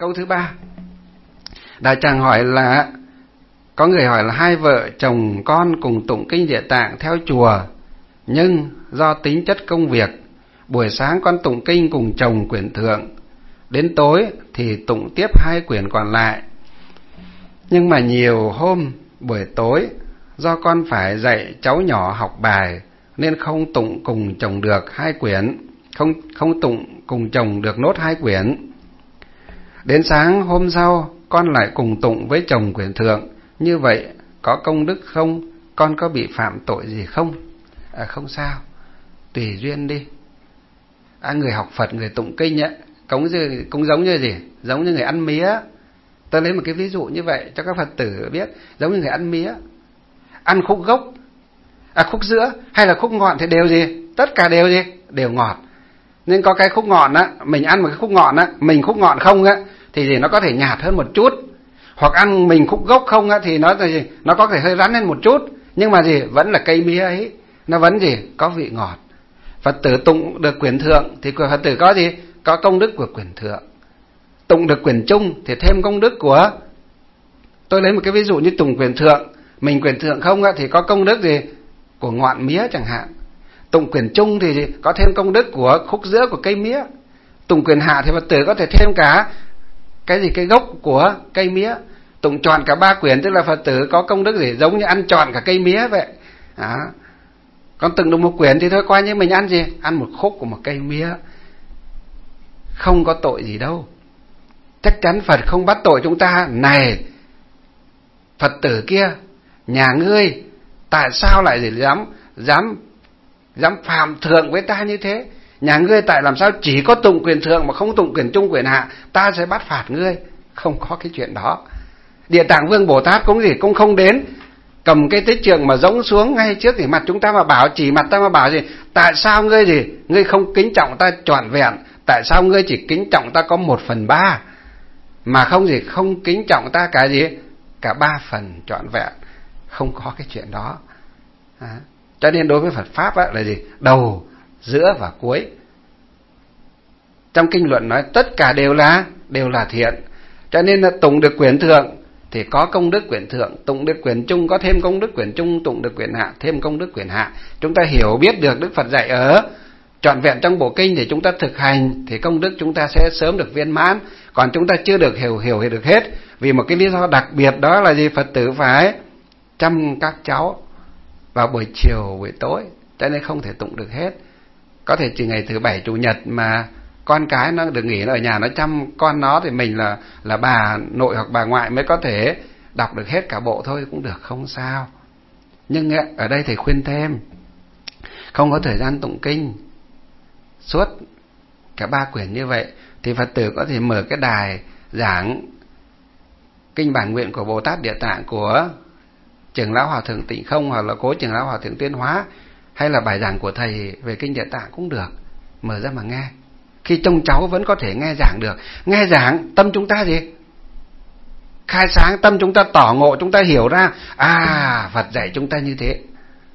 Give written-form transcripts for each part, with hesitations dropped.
Câu thứ 3, Đại Tràng hỏi là có người hỏi là hai vợ chồng con cùng tụng kinh Địa Tạng theo chùa, nhưng do tính chất công việc, buổi sáng con tụng kinh cùng chồng quyển thượng, đến tối thì tụng tiếp 2 quyển còn lại. Nhưng mà nhiều hôm buổi tối do con phải dạy cháu nhỏ học bài nên không tụng cùng chồng được 2 quyển, không tụng cùng chồng được nốt 2 quyển. Đến sáng hôm sau con lại cùng tụng với chồng quyển thượng, như vậy có công đức không? Con có bị phạm tội gì không? Không sao, tùy duyên đi. Người học Phật, người tụng kinh ấy, cũng giống như gì? Giống như người ăn mía. Tôi lấy một cái ví dụ như vậy cho các Phật tử biết, giống như người ăn mía. Ăn khúc gốc, khúc giữa hay là khúc ngọn thì đều gì? Tất cả đều gì? Đều ngọt. Nên có cái khúc ngọn á, mình ăn một cái khúc ngọn á, mình khúc ngọn không á thì gì, nó có thể nhạt hơn một chút. Hoặc ăn mình khúc gốc không á thì nó gì, nó có thể hơi rắn lên một chút, nhưng mà gì, vẫn là cây mía ấy, nó vẫn gì, có vị ngọt. Phật tử tụng được quyển thượng thì Phật tử có gì? Có công đức của quyển thượng. Tụng được quyển trung thì thêm công đức của, tôi lấy một cái ví dụ như tụng quyển thượng, mình quyển thượng không á thì có công đức gì? Của ngọn mía chẳng hạn. Tụng quyển trung thì gì? Có thêm công đức của khúc giữa của cây mía. Tụng quyển hạ thì Phật tử có thể thêm cả cái gì, cái gốc của cây mía. Tụng trọn cả 3 quyển tức là Phật tử có công đức gì? Giống như ăn trọn cả cây mía vậy. Đó. Còn tụng được một quyển thì thôi, coi như mình ăn gì? Ăn một khúc của một cây mía. Không có tội gì đâu. Chắc chắn Phật không bắt tội chúng ta. Này Phật tử kia, nhà ngươi tại sao lại dám phạm thượng với ta như thế? Nhà ngươi tại làm sao chỉ có tụng quyển thượng mà không tụng quyển trung quyển hạ? Ta sẽ bắt phạt ngươi. Không có cái chuyện đó. Địa Tạng Vương Bồ Tát cũng gì, cũng không đến cầm cái tích trượng mà gióng xuống ngay trước thì mặt chúng ta mà bảo, chỉ mặt ta mà bảo gì, tại sao ngươi gì, ngươi không kính trọng ta trọn vẹn? Tại sao ngươi chỉ kính trọng ta có 1/3 mà không gì, không kính trọng ta cả gì, cả 3 phần trọn vẹn? Không có cái chuyện đó. Cho nên đối với Phật pháp á, là gì? Đầu, giữa và cuối. Trong kinh luận nói tất cả đều là thiện. Cho nên là tụng được quyển thượng thì có công đức quyển thượng, tụng được quyển trung có thêm công đức quyển trung, tụng được quyển hạ thêm công đức quyển hạ. Chúng ta hiểu biết được Đức Phật dạy ở trọn vẹn trong bộ kinh thì chúng ta thực hành thì công đức chúng ta sẽ sớm được viên mãn. Còn chúng ta chưa được hiểu được hết, vì một cái lý do đặc biệt đó là gì? Phật tử phải chăm các cháu vào buổi chiều buổi tối, cho nên không thể tụng được hết. Có thể chỉ ngày thứ Bảy Chủ nhật mà con cái nó được nghỉ, nó ở nhà nó chăm con nó thì mình là bà nội hoặc bà ngoại mới có thể đọc được hết cả bộ thôi, cũng được, không sao. Nhưng ở đây thầy khuyên thêm, không có thời gian tụng kinh suốt cả 3 quyển như vậy thì Phật tử có thể mở cái đài giảng kinh bản nguyện của Bồ Tát Địa Tạng của Trưởng lão Hòa thượng Tịnh Không hoặc là cố Trưởng lão Hòa thượng Tuyên Hóa, hay là bài giảng của thầy về kinh Địa Tạng cũng được, mở ra mà nghe. Khi trông cháu vẫn có thể nghe giảng được. Nghe giảng tâm chúng ta gì? Khai sáng, tâm chúng ta tỏ ngộ, chúng ta hiểu ra Phật dạy chúng ta như thế.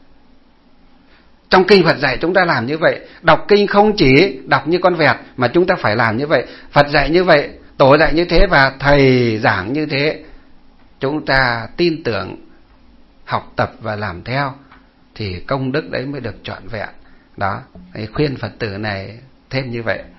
Trong kinh Phật dạy chúng ta làm như vậy. Đọc kinh không chỉ đọc như con vẹt mà chúng ta phải làm như vậy. Phật dạy như vậy, Tổ dạy như thế và thầy giảng như thế. Chúng ta tin tưởng, học tập và làm theo thì công đức đấy mới được trọn vẹn. Đó, khuyên Phật tử này thêm như vậy.